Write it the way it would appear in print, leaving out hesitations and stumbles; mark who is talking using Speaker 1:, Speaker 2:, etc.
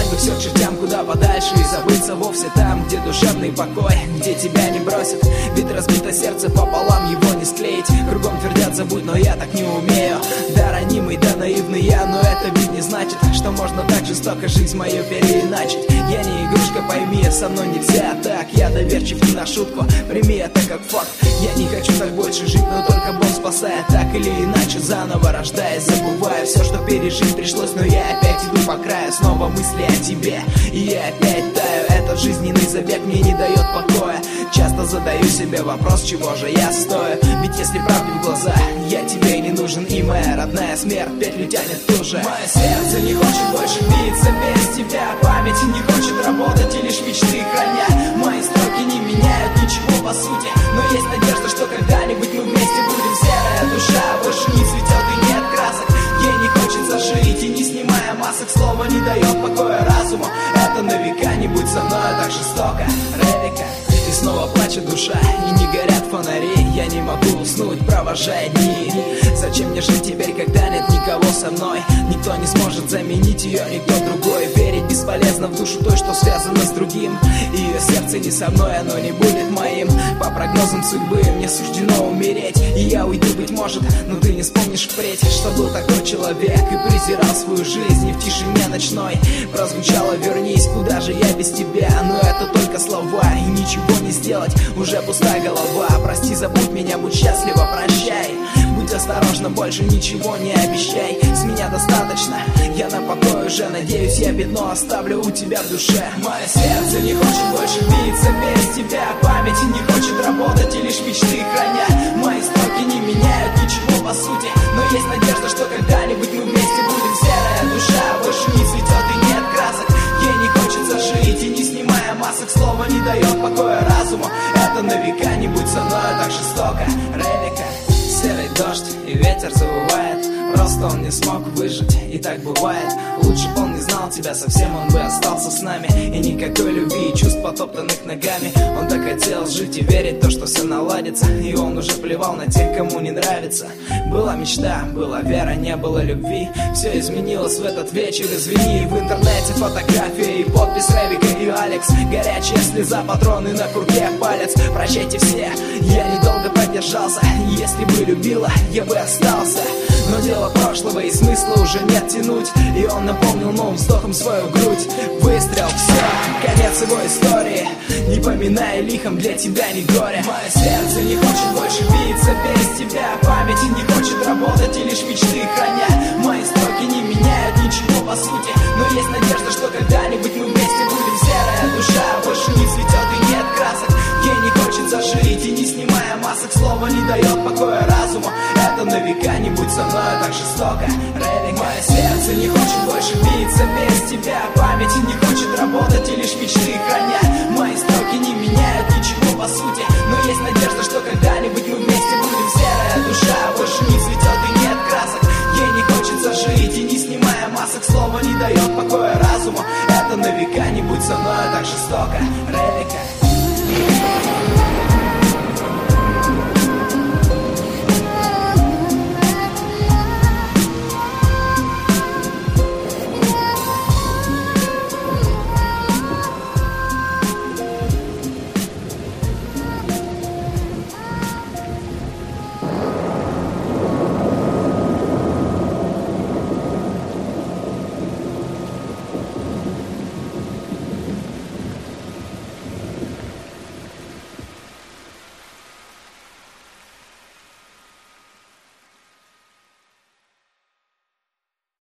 Speaker 1: бы все к чертям куда подальше и забыться вовсе там, где душевный покой, где тебя не бросят. Ведь разбито сердце пополам, его не склеить. Кругом твердят забудь, но я так не умею. Да ранимый, да наивный я, но это ведь не значит, что можно так жестоко жизнь мою переиначить. Я не игрушка, пойми, со мной нельзя так. Я доверчив не на шутку, прими это как факт. Я не хочу так больше жить, но только Бог спасает. Так или иначе, заново рождаясь, забываю все, что пережить пришлось. Но я опять иду по краю, снова мысли о тебе, и я опять таю. Этот жизненный забег мне не дает покоя. Часто задаю себе вопрос, чего же я стою. Ведь если правде в глаза, я тебе не нужен. И моя родная смерть петлю тянет туже. Мое сердце не хочет больше биться без тебя. Память не хочет работать и лишь мечты храня. Мои строки не меняют ничего по сути, но есть надежда, что когда-нибудь мы вместе будем. Серая душа больше не цветет и нет красок. Ей не хочется жить и не снимая масок. Слово не дает покоя разуму. Это на века, не будь со мной так жестоко. Ревика. И снова плачет душа, и не горят фонари. Я не могу уснуть, провожая дни. Зачем мне жить теперь, когда нет никого со мной? Никто не сможет заменить ее, никто другой. Верить бесполезно в душу той, что связано с другим. Ее сердце не со мной, оно не будет моим. По прогнозам судьбы мне суждено умереть. И я уйду, быть может, но ты не вспомнишь впредь, что был такой человек и презирал свою жизнь. И в тишине ночной прозвучало: вернись, куда же я без тебя? Но это только слова, и ничего не сделать, уже пустая голова. Прости, забудь меня, будь счастлива, прощай. Будь осторожна, больше ничего не обещай. С меня достаточно, я на покой уже. Надеюсь, я пятно оставлю у тебя в душе. Мое сердце не хочет больше биться без тебя. Память не хочет работать и лишь мечты храня. Мои строки не меняют ничего по сути, но есть надежда, что когда-нибудь мы вместе будем. Серая душа больше не цветет и нет красок. Ей не хочется жить и не снимая масок. Слово не дает покоя разуму. Это на века, не будь со мной так жестоко. Ревика. Серый дождь и ветер завывает. Просто он не смог выжить, и так бывает. Лучше б он не знал тебя совсем, он бы остался с нами. И никакой любви и чувств, потоптанных ногами. Он так хотел жить и верить в то, что все наладится. И он уже плевал на тех, кому не нравится. Была мечта, была вера, не было любви. Все изменилось в этот вечер, извини. В интернете фотографии и подпись Ревика и Алекс. Горячая слеза, патроны на курке, палец. Прощайте все, я недолго продержался. Если бы любила, я бы остался. Но дело прошлого и смысла уже нет тянуть. И он наполнил новым вздохом свою грудь. Выстрел, все, конец его истории. Не поминай лихом, для тебя не горе. Мое сердце не хочет больше биться без тебя. Память не хочет работать и лишь мечты храня. Мои строки не меняют ничего по сути, но есть надежда, что когда-нибудь мы вместе будем. Серая душа больше не цветет и нет красок. Ей не хочется жить и не снимая масок. Слово не дает покоя разуму. Это на века, не будь со мной так жестоко. Ревика. Мое сердце не хочет больше биться без тебя. Память не хочет работать и лишь мечты храня. Мои строки не меняют ничего по сути, но есть надежда, что когда-нибудь мы